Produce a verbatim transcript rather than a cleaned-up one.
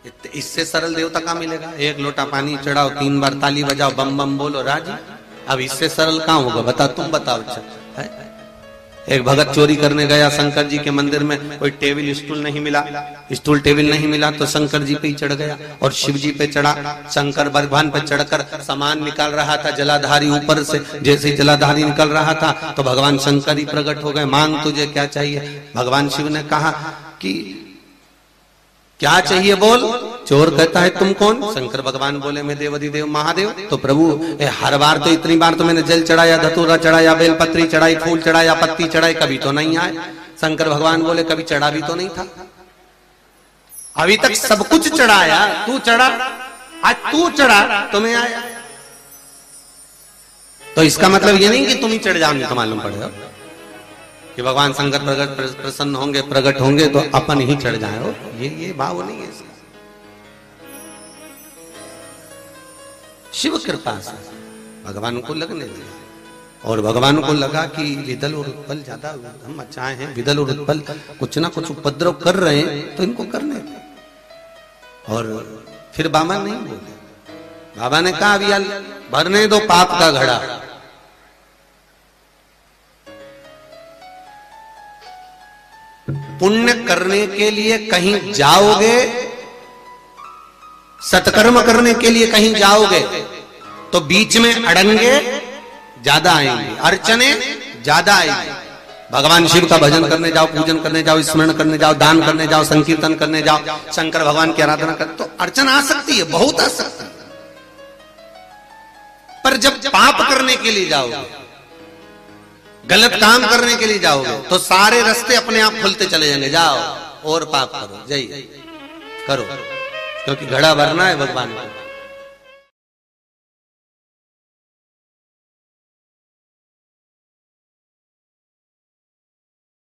इससे सरल देवता कहाँ मिलेगा? एक लोटा पानी चढ़ाओ, तीन बार ताली बजाओ, बम बम बोलो, राजी। अब इससे सरल कहाँ होगा? बता, तुम बताओ। अच्छा, एक भगत चोरी करने गया शंकर जी के मंदिर में, कोई टेबल स्टूल नहीं मिला, स्टूल टेबल नहीं मिला तो शंकर जी पे ही चढ़ गया और शिव जी पे चढ़ा। शंकर भगवान पे चढ़कर सामान निकाल रहा था, जलाधारी ऊपर से, जैसे ही जलाधारी निकल रहा था तो भगवान शंकर ही प्रकट हो गए। मांग तुझे क्या चाहिए? भगवान शिव ने कहा कि क्या चाहिए बोल। चोर कहता है तुम कौन? शंकर भगवान बोले मैं देवाधिदेव महादेव। तो प्रभु ए, हर बार तो इतनी बार तो मैंने जल चढ़ाया, धतूरा चढ़ाया, बेलपत्री चढ़ाई, फूल चढ़ाया, पत्ती चढ़ाई, कभी तो नहीं आए। शंकर भगवान बोले कभी चढ़ा भी तो नहीं था, अभी तक सब कुछ चढ़ाया, तू चढ़ा, आज तू चढ़ा तो मैं आया। तो इसका मतलब ये नहीं कि तुम ही चढ़ जाओ, नहीं तो मालूम पड़ेगा कि भगवान शंकर प्रगट प्रसन्न होंगे, प्रकट होंगे तो अपन ही चढ़ जाए हो। ये ये भाव नहीं है इसका। शिव कृपा से भगवान को लगने दिया और भगवान को लगा कि विदल और उत्पल ज्यादा हम अच्छाए हैं, विदल और उत्पल कुछ ना कुछ उपद्रव कर रहे हैं तो इनको करने दे। और फिर बाबा नहीं बोले, बाबा ने कहा अभी भरने दो पाप का घड़ा। पुण्य करने के लिए कहीं जाओगे, सत्कर्म करने के लिए कहीं जाओगे तो बीच में अड़ंगे ज्यादा आएंगे, अर्चने ज्यादा आएंगे। भगवान शिव का भजन करने जाओ, पूजन करने जाओ, स्मरण करने जाओ, दान करने जाओ, संकीर्तन करने जाओ, शंकर भगवान की आराधना कर तो अर्चना आ सकती है, बहुत आ सकती है। पर जब पाप करने के लिए जाओगे, गलत काम करने के लिए जाओगे तो सारे रास्ते अपने आप खुलते चले जाएंगे। जाओ और पाप करो, जय करो, क्योंकि घड़ा भरना है भगवान को।